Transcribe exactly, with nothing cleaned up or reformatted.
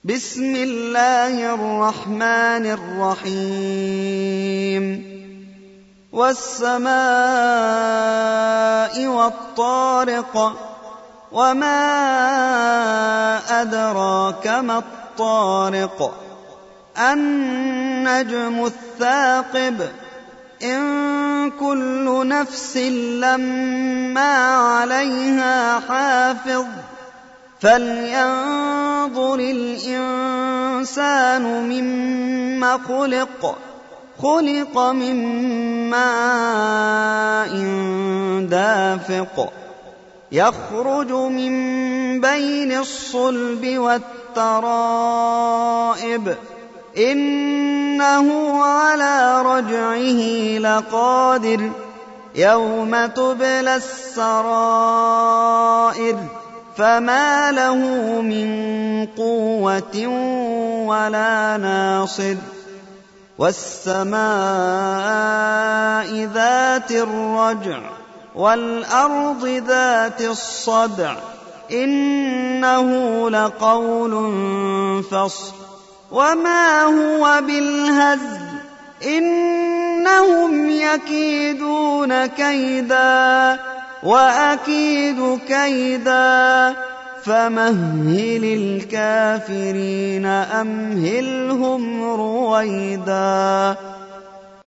بسم الله الرحمن الرحيم والسماء والطارق وما أدراك ما الطارق النجم الثاقب إن كل نفس لما عليها حافظ فلينظر الإنسان مما خلق خلق من ماء دافق يخرج من بين الصلب والترائب إنه على رجعه لقادر يوم تبلى السرائر فما له من قوة ولا ناصر والسماء ذات الرجع والأرض ذات الصدع إنه لقول فصل وما هو بالهزل إنهم يكيدون كيدا وأكيد كيدا فمهل الكافرين أمهلهم رويدا.